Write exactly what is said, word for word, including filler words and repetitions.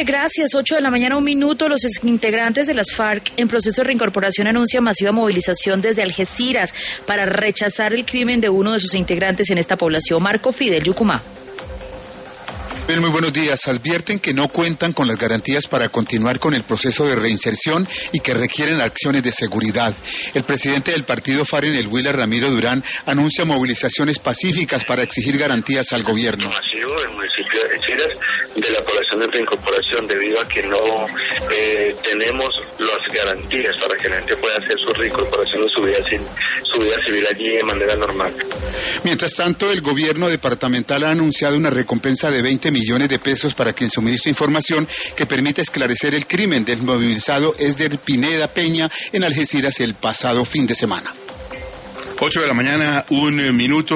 Gracias. Ocho de la mañana, un minuto. Los integrantes de las FARC en proceso de reincorporación anuncian masiva movilización desde Algeciras para rechazar el crimen de uno de sus integrantes en esta población. Marco Fidel, Yucumá. Muy buenos días. Advierten que no cuentan con las garantías para continuar con el proceso de reinserción y que requieren acciones de seguridad. El presidente del partido FARC en el Huila, Ramiro Durán, anuncia movilizaciones pacíficas para exigir garantías al gobierno. Masivo en el municipio de Algeciras de la población de reincorporación debido a que no eh, tenemos las garantías para que la gente pueda hacer su reincorporación o su vida, su vida civil allí de manera normal. Mientras tanto, el gobierno departamental ha anunciado una recompensa de veinte millones de pesos para quien suministre información que permita esclarecer el crimen del movilizado Esder Pineda Peña en Algeciras el pasado fin de semana. Ocho de la mañana, un minuto.